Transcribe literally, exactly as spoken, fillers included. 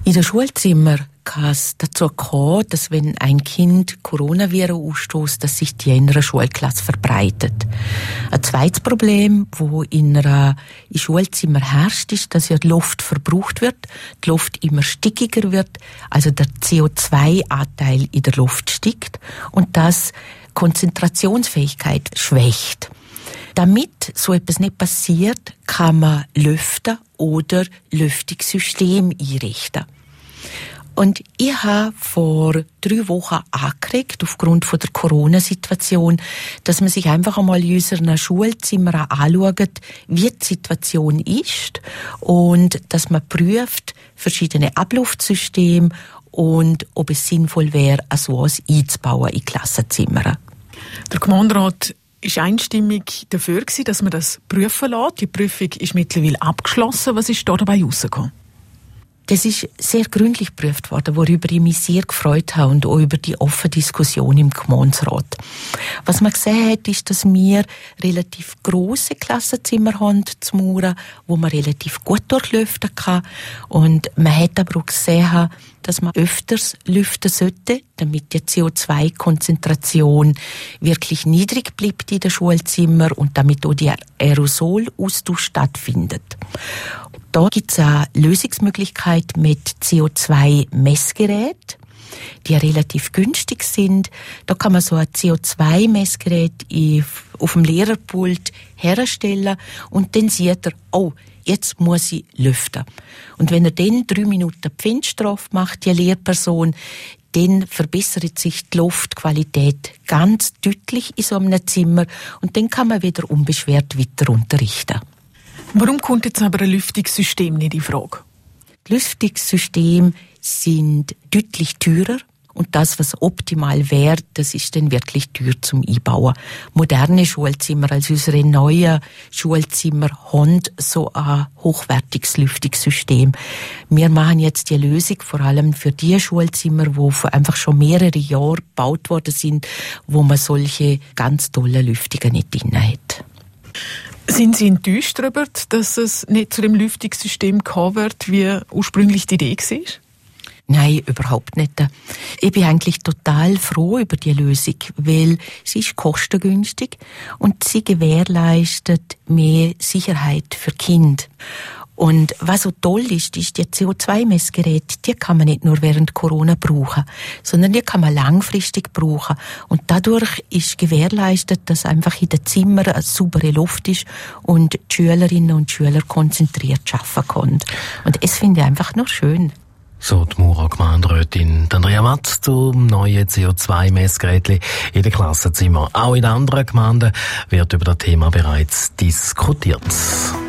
In den Schulzimmern kann es dazu kommen, dass wenn ein Kind Coronavirus ausstößt, dass sich die in einer Schulklasse verbreitet. Ein zweites Problem, das in einer in Schulzimmer herrscht, ist, dass ja die Luft verbraucht wird, die Luft immer stickiger wird, also der C O zwei Anteil in der Luft steigt und das Konzentrationsfähigkeit schwächt. Damit so etwas nicht passiert, kann man lüften oder Lüftungssystem einrichten. Und ich habe vor drei Wochen angeregt, aufgrund von der Corona-Situation, dass man sich einfach einmal in unseren Schulzimmern anschaut, wie die Situation ist und dass man prüft, verschiedene Abluftsysteme und ob es sinnvoll wäre, so etwas einzubauen in Klassenzimmern. Der Gemeinderat ist einstimmig dafür gewesen, dass man das prüfen lässt. Die Prüfung ist mittlerweile abgeschlossen. Was ist da dabei herausgekommen? Das ist sehr gründlich geprüft worden, worüber ich mich sehr gefreut habe und auch über die offene Diskussion im Gemeinderat. Was man gesehen hat, ist, dass wir relativ grosse Klassenzimmer haben zu Mauern, wo man relativ gut durchlüften kann. Und man hat aber auch gesehen, dass man öfters lüften sollte, damit die C O zwei Konzentration wirklich niedrig bleibt in den Schulzimmern und damit auch der Aerosolaustausch stattfindet. Da gibt es eine Lösungsmöglichkeit mit C O zwei Messgeräten, die relativ günstig sind. Da kann man so ein C O zwei Messgerät auf dem Lehrerpult herstellen und dann sieht er, oh, jetzt muss ich lüften. Und wenn er dann drei Minuten Pfindstrafe macht, die Lehrperson, dann verbessert sich die Luftqualität ganz deutlich in so einem Zimmer und dann kann man wieder unbeschwert weiter unterrichten. Warum kommt jetzt aber ein Lüftungssystem nicht in Frage? Die Lüftungssysteme sind deutlich teurer und das, was optimal wäre, das ist dann wirklich teuer zum Einbauen. Moderne Schulzimmer, also unsere neuen Schulzimmer, haben so ein hochwertiges Lüftungssystem. Wir machen jetzt die Lösung vor allem für die Schulzimmer, die einfach schon mehrere Jahre gebaut worden sind, wo man solche ganz tollen Lüftungen nicht drin hat. Sind Sie enttäuscht darüber, dass es nicht zu dem Lüftungssystem kommen wird, wie ursprünglich die Idee war? Nein, überhaupt nicht. Ich bin eigentlich total froh über die Lösung, weil sie ist kostengünstig und sie gewährleistet mehr Sicherheit für Kinder. Und was so toll ist, ist, die C O zwei Messgeräte, die kann man nicht nur während Corona brauchen, sondern die kann man langfristig brauchen. Und dadurch ist gewährleistet, dass einfach in den Zimmern eine saubere Luft ist und die Schülerinnen und Schüler konzentriert arbeiten können. Und es finde ich einfach nur schön. So die Maurer Gemeinderätin Andrea Watt zum neuen C O zwei Messgerät in den Klassenzimmern. Auch in anderen Gemeinden wird über das Thema bereits diskutiert.